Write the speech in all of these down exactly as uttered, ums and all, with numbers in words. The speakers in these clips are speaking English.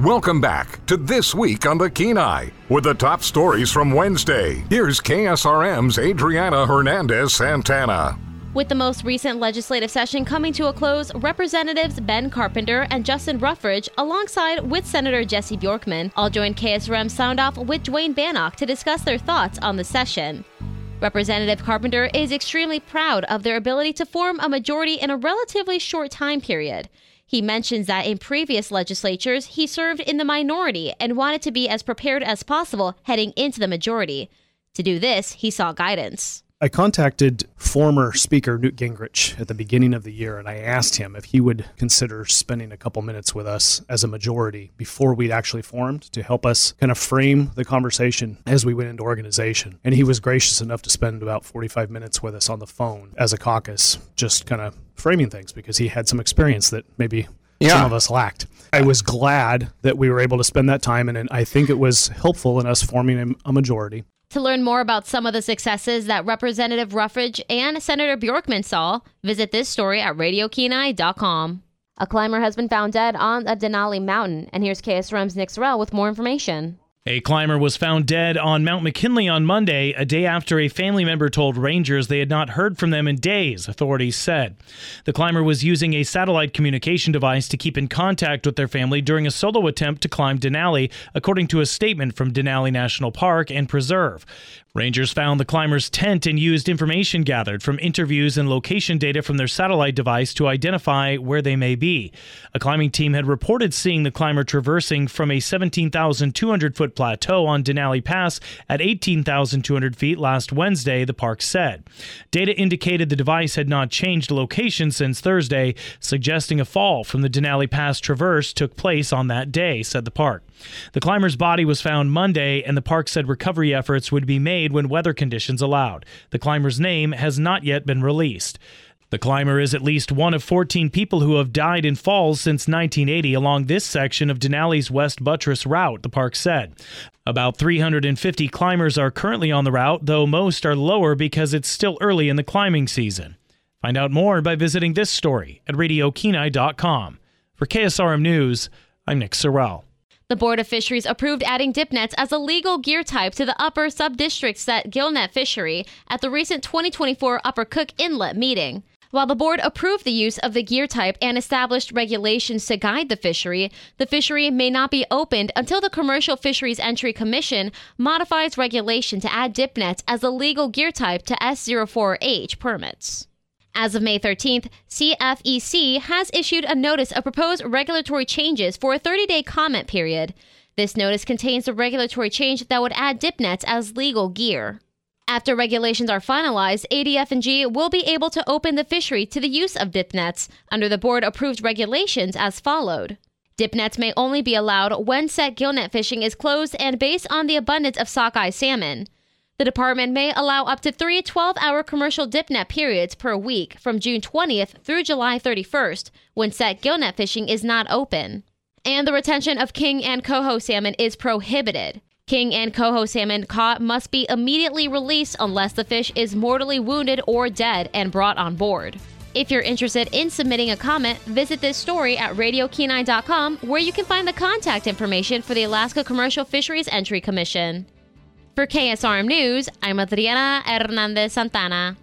Welcome back to This Week on the Kenai with the top stories from Wednesday. Here's K S R M's Adriana Hernandez Santana. With the most recent legislative session coming to a close, Representatives Ben Carpenter and Justin Ruffridge, alongside with Senator Jesse Bjorkman, all joined K S R M Sound Off with Dwayne Bannock to discuss their thoughts on the session. Representative Carpenter is extremely proud of their ability to form a majority in a relatively short time period. He mentions that in previous legislatures, he served in the minority and wanted to be as prepared as possible heading into the majority. To do this, he sought guidance. I contacted former Speaker Newt Gingrich at the beginning of the year, and I asked him if he would consider spending a couple minutes with us as a majority before we'd actually formed to help us kind of frame the conversation as we went into organization. And he was gracious enough to spend about forty-five minutes with us on the phone as a caucus, just kind of framing things because he had some experience that maybe yeah. some of us lacked. I was glad that we were able to spend that time, and, and I think it was helpful in us forming a, a majority. To learn more about some of the successes that Representative Ruffridge and Senator Bjorkman saw, visit this story at radio kenai dot com. A climber has been found dead on a Denali mountain, and here's K S R M's Nick Sorrell with more information. A climber was found dead on Mount McKinley on Monday, a day after a family member told rangers they had not heard from them in days, authorities said. The climber was using a satellite communication device to keep in contact with their family during a solo attempt to climb Denali, according to a statement from Denali National Park and Preserve. Rangers found the climber's tent and used information gathered from interviews and location data from their satellite device to identify where they may be. A climbing team had reported seeing the climber traversing from a seventeen thousand two hundred foot plateau on Denali Pass at eighteen thousand two hundred feet last Wednesday, the park said. Data indicated the device had not changed location since Thursday, suggesting a fall from the Denali Pass traverse took place on that day, said the park. The climber's body was found Monday, and the park said recovery efforts would be made when weather conditions allowed. The climber's name has not yet been released. The climber is at least one of fourteen people who have died in falls since nineteen eighty along this section of Denali's West Buttress route, the park said. About three hundred fifty climbers are currently on the route, though most are lower because it's still early in the climbing season. Find out more by visiting this story at radio kenai dot com. For K S R M News, I'm Nick Sorrell. The Board of Fisheries approved adding dip nets as a legal gear type to the upper sub-district set gillnet fishery at the recent twenty twenty-four Upper Cook Inlet meeting. While the board approved the use of the gear type and established regulations to guide the fishery, the fishery may not be opened until the Commercial Fisheries Entry Commission modifies regulation to add dip nets as a legal gear type to S zero four H permits. As of May thirteenth, C F E C has issued a notice of proposed regulatory changes for a thirty-day comment period. This notice contains the regulatory change that would add dip nets as legal gear. After regulations are finalized, A D F N G will be able to open the fishery to the use of dip nets under the board-approved regulations as followed. Dip nets may only be allowed when set gillnet fishing is closed and based on the abundance of sockeye salmon. The department may allow up to three twelve-hour commercial dip net periods per week from June twentieth through July thirty-first, when set gillnet fishing is not open. And the retention of king and coho salmon is prohibited. King and coho salmon caught must be immediately released unless the fish is mortally wounded or dead and brought on board. If you're interested in submitting a comment, visit this story at radio kenai dot com, where you can find the contact information for the Alaska Commercial Fisheries Entry Commission. For K S R M News, I'm Adriana Hernandez Santana.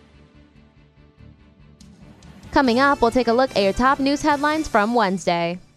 Coming up, we'll take a look at your top news headlines from Wednesday.